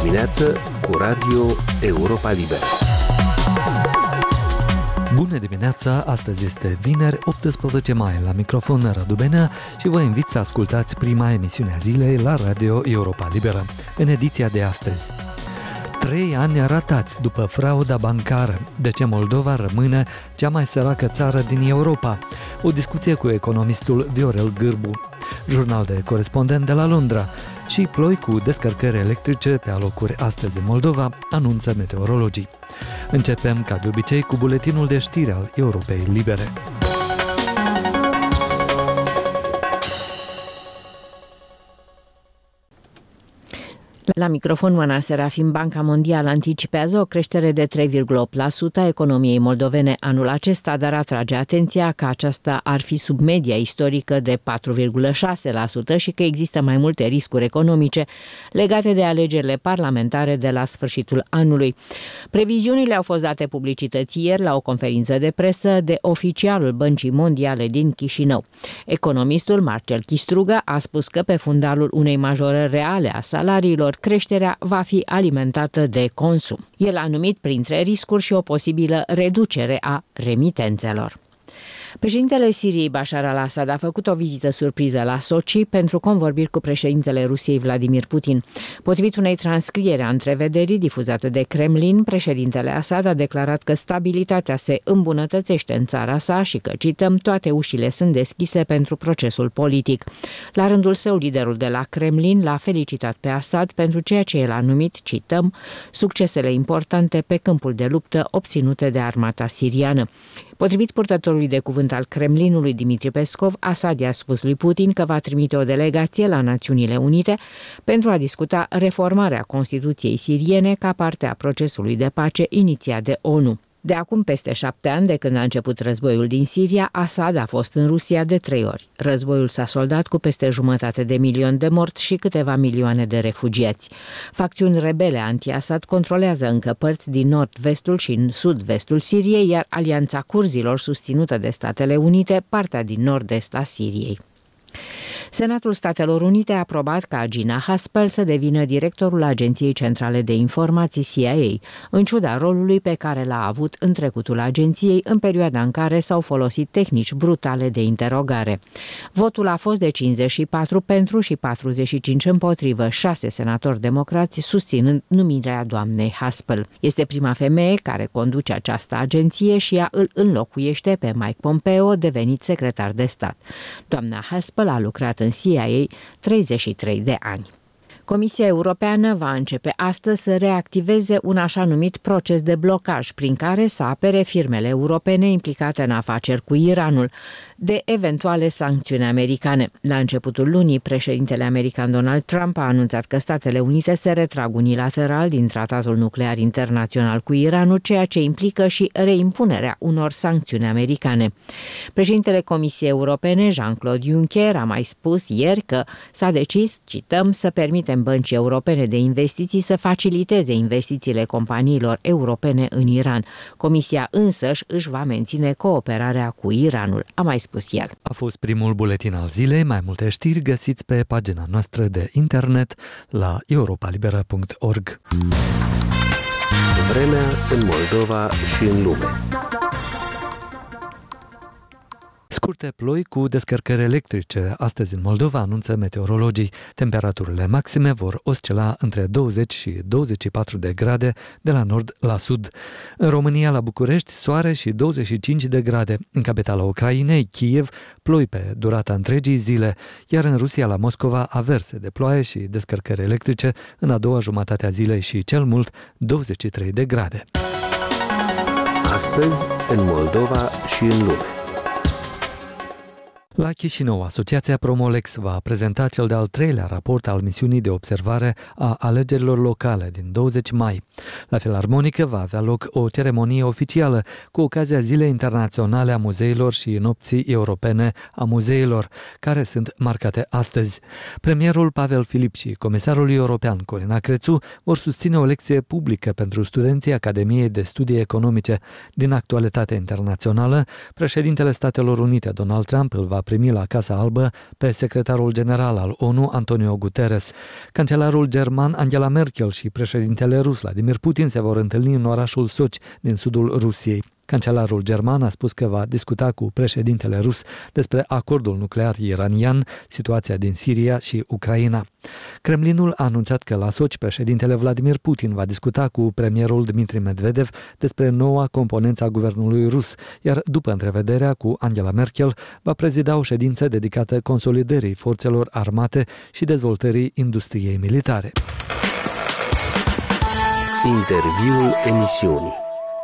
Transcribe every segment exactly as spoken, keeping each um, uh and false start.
dimineață cu Radio Europa Liberă. Bună dimineața! Astăzi este vineri, optsprezece mai, la microfon Radu Benea și vă invit să ascultați prima emisiune a zilei la Radio Europa Liberă. În ediția de astăzi: Trei ani ratați după frauda bancară. De ce Moldova rămâne cea mai săracă țară din Europa? O discuție cu economistul Viorel Gârbu. Jurnal de corespondent de la Londra. Și ploi cu descărcări electrice pe alocuri astăzi în Moldova, anunță meteorologii. Începem, ca de obicei, cu buletinul de știri al Europei Libere. La microfon, Oana Serafim. Banca Mondială anticipează o creștere de trei virgulă opt la sută a economiei moldovene anul acesta, dar atrage atenția că aceasta ar fi sub media istorică de patru virgulă șase la sută și că există mai multe riscuri economice legate de alegerile parlamentare de la sfârșitul anului. Previziunile au fost date publicității ieri la o conferință de presă de oficialul Băncii Mondiale din Chișinău. Economistul Marcel Chistruga a spus că pe fundalul unei majorări reale a salariilor, creșterea va fi alimentată de consum. El a numit printre riscuri și o posibilă reducere a remitențelor. Președintele Siriei Bashar al-Assad a făcut o vizită surpriză la Sochi pentru convorbiri cu președintele Rusiei Vladimir Putin. Potrivit unei transcrieri a întrevederii difuzate de Kremlin, președintele Assad a declarat că stabilitatea se îmbunătățește în țara sa și că, cităm, toate ușile sunt deschise pentru procesul politic. La rândul său, liderul de la Kremlin l-a felicitat pe Assad pentru ceea ce el a numit, cităm, succesele importante pe câmpul de luptă obținute de armata siriană. Potrivit purtătorului de cuvânt al Kremlinului, Dmitri Peskov, Assad i-a spus lui Putin că va trimite o delegație la Națiunile Unite pentru a discuta reformarea Constituției siriene ca parte a procesului de pace inițiat de ONU. De acum peste șapte ani, de când a început războiul din Siria, Assad a fost în Rusia de trei ori. Războiul s-a soldat cu peste jumătate de milion de morți și câteva milioane de refugiați. Facțiuni rebele anti-Assad controlează încă părți din nord-vestul și în sud-vestul Siriei, iar Alianța Curzilor, susținută de Statele Unite, partea din nord-est a Siriei. Senatul Statelor Unite a aprobat ca Gina Haspel să devină directorul Agenției Centrale de Informații C I A, în ciuda rolului pe care l-a avut în trecutul agenției, în perioada în care s-au folosit tehnici brutale de interogare. Votul a fost de cincizeci și patru pentru și patruzeci și cinci împotrivă, șase senatori democrați susținând numirea doamnei Haspel. Este prima femeie care conduce această agenție și ea îl înlocuiește pe Mike Pompeo, devenit secretar de stat. Doamna Haspel a lucrat în C I A treizeci și trei de ani. Comisia Europeană va începe astăzi să reactiveze un așa numit proces de blocaj prin care să apere firmele europene implicate în afaceri cu Iranul de eventuale sancțiuni americane. La începutul lunii, președintele american Donald Trump a anunțat că Statele Unite se retrag unilateral din Tratatul Nuclear Internațional cu Iranul, ceea ce implică și reimpunerea unor sancțiuni americane. Președintele Comisiei Europene, Jean-Claude Juncker, a mai spus ieri că s-a decis, cităm, să permitem băncii europene de investiții să faciliteze investițiile companiilor europene în Iran. Comisia însăși își va menține cooperarea cu Iranul, a mai spus el. A fost primul buletin al zilei. Mai multe știri găsiți pe pagina noastră de internet la europa liberă punct org. Vremea în Moldova și în lume. Scurte ploi cu descărcări electrice astăzi în Moldova, anunță meteorologii. Temperaturile maxime vor oscila între douăzeci și douăzeci și patru de grade de la nord la sud. În România, la București, soare și douăzeci și cinci de grade. În capitala Ucrainei, Kiev, ploi pe durata întregii zile, iar în Rusia, la Moscova, averse de ploaie și descărcări electrice în a doua jumătate a zilei și cel mult douăzeci și trei de grade. Astăzi în Moldova și în lume. La Chișinău, Asociația Promolex va prezenta cel de-al treilea raport al misiunii de observare a alegerilor locale din douăzeci mai. La Filarmonică va avea loc o ceremonie oficială cu ocazia Zilei Internaționale a Muzeilor și Nopții Europene a Muzeilor, care sunt marcate astăzi. Premierul Pavel Filip și comisarul european Corina Crețu vor susține o lecție publică pentru studenții Academiei de Studii Economice. Din actualitatea internațională, președintele Statelor Unite Donald Trump îl va primi la Casa Albă pe secretarul general al ONU, Antonio Guterres. Cancelarul german Angela Merkel și președintele rus Vladimir Putin se vor întâlni în orașul Sochi din sudul Rusiei. Cancelarul german a spus că va discuta cu președintele rus despre acordul nuclear iranian, situația din Siria și Ucraina. Kremlinul a anunțat că la Sochi președintele Vladimir Putin va discuta cu premierul Dmitri Medvedev despre noua componență a guvernului rus, iar după întrevederea cu Angela Merkel va prezida o ședință dedicată consolidării forțelor armate și dezvoltării industriei militare. Interviul emisiunii.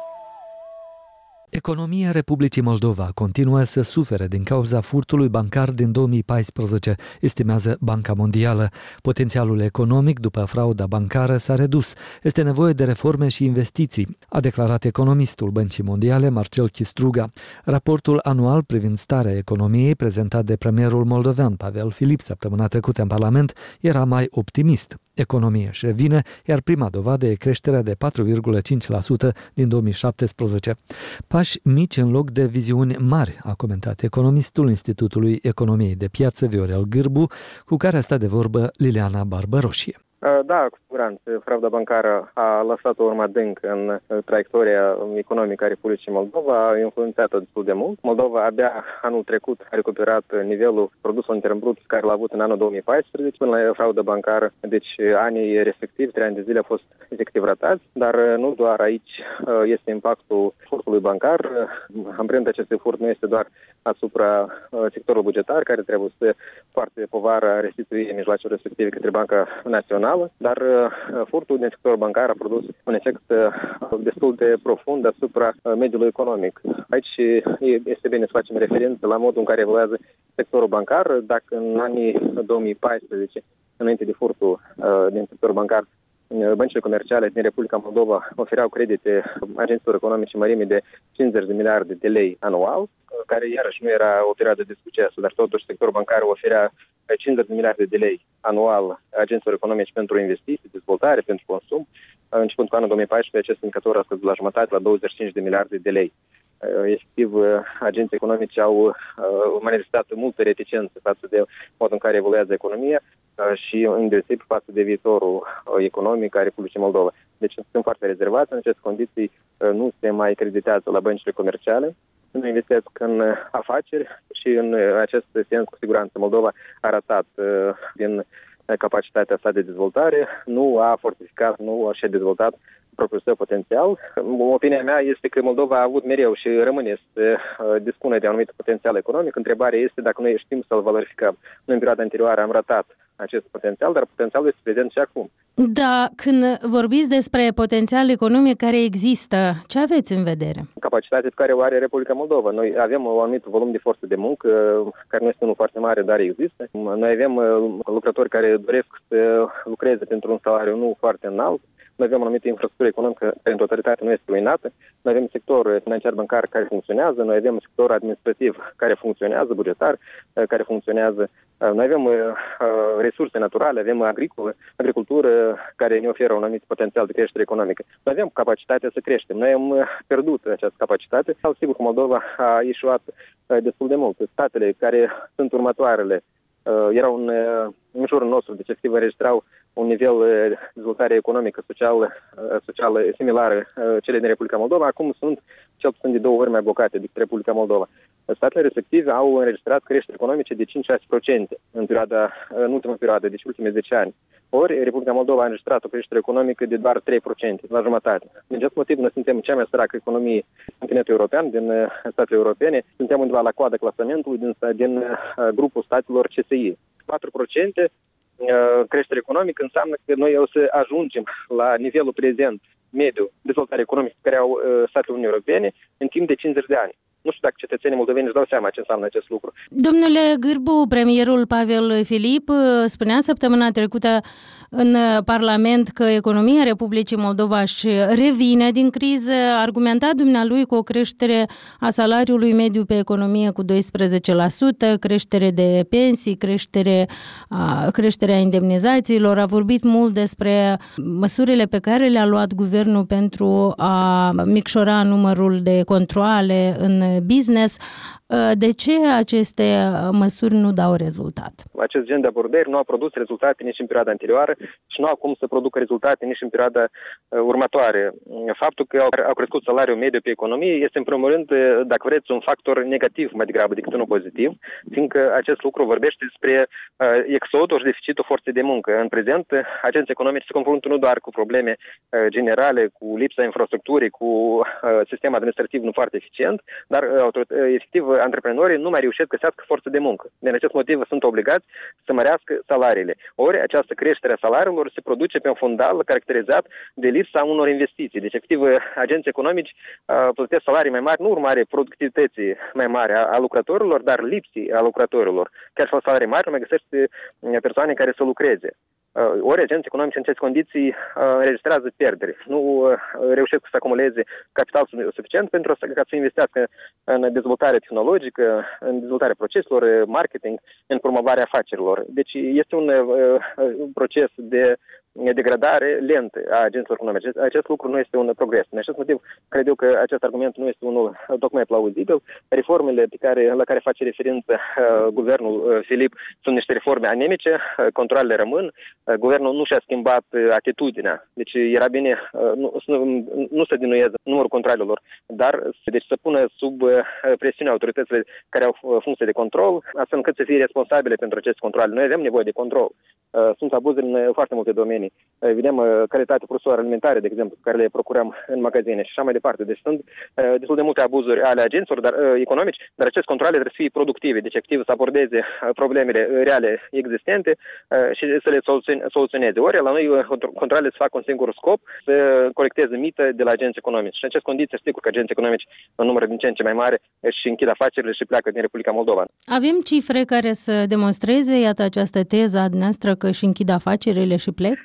Economia Republicii Moldova continuă să sufere din cauza furtului bancar din două mii paisprezece, estimează Banca Mondială. Potențialul economic după frauda bancară s-a redus. Este nevoie de reforme și investiții, a declarat economistul Băncii Mondiale Marcel Chistruga. Raportul anual privind starea economiei prezentat de premierul moldovean Pavel Filip săptămâna trecută în Parlament era mai optimist. Economia își revine, iar prima dovadă e creșterea de patru virgulă cinci la sută din două mii șaptesprezece. Pași mici în loc de viziuni mari, a comentat economistul Institutului Economiei de Piață Viorel Gârbu, cu care a stat de vorbă Liliana Barbăroșie. Da, cu siguranță. Frauda bancară a lăsat o urmă adâncă în traiectoria economică a Republicii Moldova, a influențat-o destul de mult. Moldova abia anul trecut a recuperat nivelul produsului intern brut care l-a avut în anul două mii paisprezece până la fraudă bancară. Deci anii respectivi, trei ani de zile, a fost efectiv ratați, dar nu doar aici este impactul furtului bancar. Amprenta acestui furt nu este doar asupra sectorului bugetar, care trebuie să poarte povara restituirii mijloacelor respective către Banca Națională, dar furtul din sectorul bancar a produs un efect destul de profund asupra mediului economic. Aici este bine să facem referință la modul în care evoluează sectorul bancar. Dacă în anii două mii paisprezece, înainte de furtul din sectorul bancar, băncile comerciale din Republica Moldova ofereau credite agenților economice mărime de cincizeci de miliarde de lei anual, care iarăși nu era o perioadă de succes, dar totuși sectorul bancar oferea cincizeci de miliarde de lei anual agenților economice pentru investiții, dezvoltare, pentru consum. Începând cu anul două mii paisprezece, acest indicator a scăzut la jumătate, la douăzeci și cinci de miliarde de lei. Efectiv, agenții economici au manifestat multă reticență față de modul în care evoluează economia și îndeosebi față de viitorul economic al Republicii Moldova. Deci sunt foarte rezervați. În aceste condiții nu se mai creditează la băncile comerciale, nu investesc în afaceri și în acest sens, cu siguranță, Moldova a ratat din capacitatea sa de dezvoltare, nu a fortificat, nu și-a dezvoltat propriul său potențial. Opinia mea este că Moldova a avut mereu și rămâne să dispune de un anumit potențial economic. Întrebarea este dacă noi știm să-l valorificăm. Noi în perioada anterioară am ratat acest potențial, dar potențialul este prezent și acum. Da, când vorbiți despre potențial economic care există, ce aveți în vedere? Capacitatea pe care o are Republica Moldova. Noi avem un anumit volum de forță de muncă, care nu este unul foarte mare, dar există. Noi avem lucrători care doresc să lucreze pentru un salariu nu foarte înalt. Noi avem o anumită infrastructură economică care în totalitate nu este ruinată. Noi avem sector financiar bancar care funcționează, noi avem sector administrativ care funcționează, bugetar care funcționează. Noi avem resurse naturale, avem agricolă, agricultură care ne oferă un anumit potențial de creștere economică. Noi avem capacitatea să creștem. Noi am pierdut această capacitate. Sigur că Moldova a ieșuat destul de mult. Statele care sunt următoarele erau în, în jurul nostru, deci efectiv înregistrau un nivel de dezvoltare economică, socială, socială similară cele din Republica Moldova, acum sunt cel puțin de două ori mai bogate decât Republica Moldova. Statele respective au înregistrat creșteri economice de cinci șase la sută în perioada, în ultima perioadă, deci ultimii zece ani. Ori Republica Moldova a înregistrat o creștere economică de doar trei la sută, la jumătate. Din acest motiv, noi suntem cea mai săracă economie continentul european, din statele europene, suntem undeva la coada clasamentului din, din grupul statelor C S I. patru la sută creștere economică înseamnă că noi o să ajungem la nivelul prezent mediu dezvoltare economică pe care au statele Uniunii Europene în timp de cincizeci de ani. Nu știu dacă cetățenii moldoveni își dau seama ce înseamnă acest lucru. Domnule Gârbu, premierul Pavel Filip spunea săptămâna trecută în Parlament că economia Republicii Moldova își revine din criză. Argumenta dumnealui cu o creștere a salariului mediu pe economie cu doisprezece la sută, creștere de pensii, creștere, creșterea indemnizațiilor. A vorbit mult despre măsurile pe care le-a luat guvernul pentru a micșora numărul de controale în business. De ce aceste măsuri nu dau rezultat? Acest gen de abordări nu a produs rezultate nici în perioada anterioară și nu au cum să producă rezultate nici în perioada uh, următoare. Faptul că au, au crescut salariul mediu pe economie este, în primul rând, dacă vreți, un factor negativ mai degrabă decât unul pozitiv, fiindcă acest lucru vorbește despre uh, exodul și deficitul forței de muncă. În prezent, agenții economici se confruntă nu doar cu probleme uh, generale, cu lipsa infrastructurii, cu uh, sistemul administrativ nu foarte eficient, dar uh, efectiv antreprenorii nu mai reușesc să găsească forță de muncă. Din acest motiv sunt obligați să mărească salariile. Ori această creștere a salariilor se produce pe un fundal caracterizat de lipsa unor investiții. Deci, efectiv, agenții economici uh, plătesc salarii mai mari, nu urmare productivității mai mari a, a lucrătorilor, dar lipsii a lucrătorilor. Chiar și la salarii mari nu mai găsește persoane care să lucreze. Ori agenții economici în aceste condiții înregistrează pierderi. Nu reușesc să acumuleze capital suficient pentru ca să investească în dezvoltarea tehnologică, în dezvoltarea proceselor, marketing, în promovarea afacerilor. Deci este un proces de degradare lentă a agenților economici. Acest lucru nu este un progres. În acest motiv, cred eu că acest argument nu este unul tocmai plauzibil. Reformele pe care, la care face referință uh, guvernul uh, Filip sunt niște reforme anemice, uh, controlele rămân, uh, guvernul nu și-a schimbat uh, atitudinea. Deci era bine uh, nu, nu, nu să dinuieze numărul controlelor, dar deci, să pună sub uh, presiunea autoritățile care au uh, funcție de control, astfel încât să fie responsabile pentru aceste controle. Noi avem nevoie de control. Uh, sunt abuzuri în uh, foarte multe domenii. Vedem uh, calitatea produselor alimentare, de exemplu, care le procurăm în magazine și așa mai departe. Deci sunt uh, destul de multe abuzuri ale agenților dar, uh, economici, dar aceste controle trebuie să fie productive, deci activ să abordeze uh, problemele reale existente uh, și să le soluționeze. Ori la noi uh, controlele se fac un singur scop, să colecteze mită de la agenții economici. Și în aceste condiții, sigur că agenții economici în număr din ce în ce mai mare și închid afacerile și pleacă din Republica Moldova. Avem cifre care să demonstreze, iată, această teză a dumneavoastră că își închid afacerile și plec?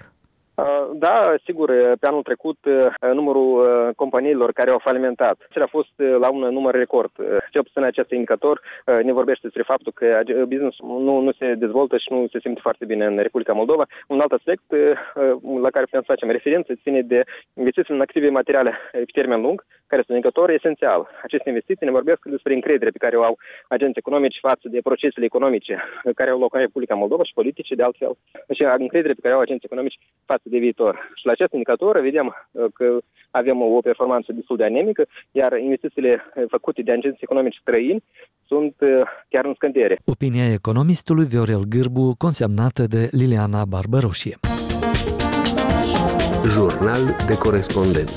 Da, sigur, pe anul trecut numărul companiilor care au falimentat a fost la un număr record. Cel puțin acest indicator ne vorbește despre faptul că business nu, nu se dezvoltă și nu se simte foarte bine în Republica Moldova. Un alt aspect la care putem să facem referință ține de investiții în active materiale pe termen lung, care sunt un indicator esențial. Aceste investiții ne vorbesc despre încredere pe care o au agenții economici față de procesele economice care au loc în Republica Moldova și politice de altfel. Și încredere pe care au agenții economici față de viitor. Și la acest indicator vedem că avem o performanță destul de anemică, iar investițiile făcute de agenții economici străini sunt chiar în scădere. Opinia economistului Viorel Gârbu, consemnată de Liliana Barbaroșie. Jurnal de corespondent.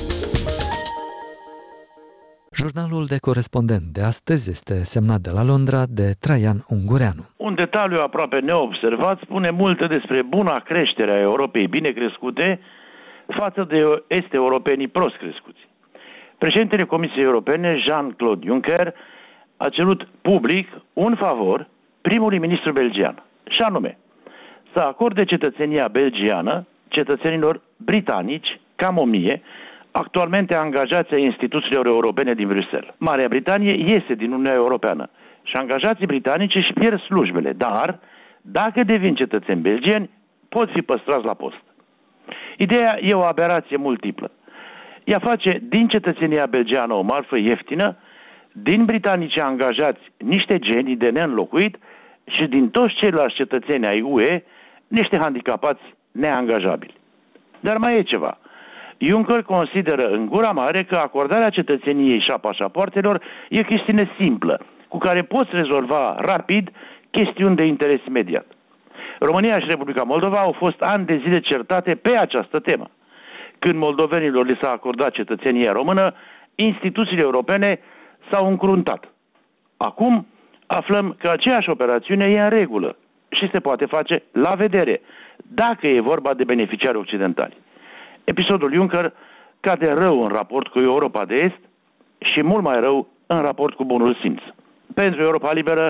Jurnalul de corespondent de astăzi este semnat de la Londra de Traian Ungureanu. Un detaliu aproape neobservat spune multe despre buna creștere a Europei bine crescute față de est-europenii prost crescuți. Președintele Comisiei Europene, Jean-Claude Juncker, a cerut public un favor primului ministru belgian, și anume să acorde cetățenia belgiană cetățenilor britanici, cam o mie, actualmente angajați ai instituțiilor europene din Bruxelles. Marea Britanie iese din Uniunea Europeană și angajații britanici își pierd slujbele, dar dacă devin cetățeni belgieni, pot fi păstrați la post. Ideea e o aberație multiplă. Ea face din cetățenia belgeană o marfă ieftină, din britanici angajați niște genii de neînlocuit și din toți ceilalți cetățeni ai U E niște handicapați neangajabili. Dar mai e ceva. Juncker consideră în gura mare că acordarea cetățeniei și a pașapoartelor e o chestiune simplă, cu care poți rezolva rapid chestiuni de interes imediat. România și Republica Moldova au fost ani de zile certate pe această temă. Când moldovenilor li s-a acordat cetățenia română, instituțiile europene s-au încruntat. Acum aflăm că aceeași operațiune e în regulă și se poate face la vedere, dacă e vorba de beneficiari occidentali. Episodul Juncker cade rău în raport cu Europa de Est și mult mai rău în raport cu bunul simț. Pentru Europa Liberă,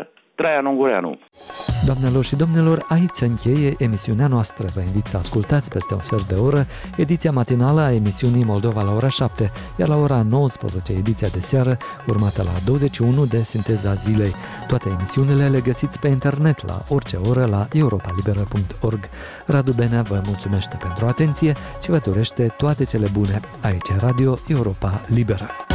Traian Ungureanu. Doamnelor și domnilor, aici se încheie emisiunea noastră. Vă invit să ascultați peste un sfert de oră ediția matinală a emisiunii Moldova la ora șapte, iar la ora nouăsprezece ediția de seară, urmată la douăzeci și unu de Sinteza Zilei. Toate emisiunile le găsiți pe internet la orice oră la europa liberă punct org. Radu Benea vă mulțumește pentru atenție și vă dorește toate cele bune. Aici Radio Europa Liberă.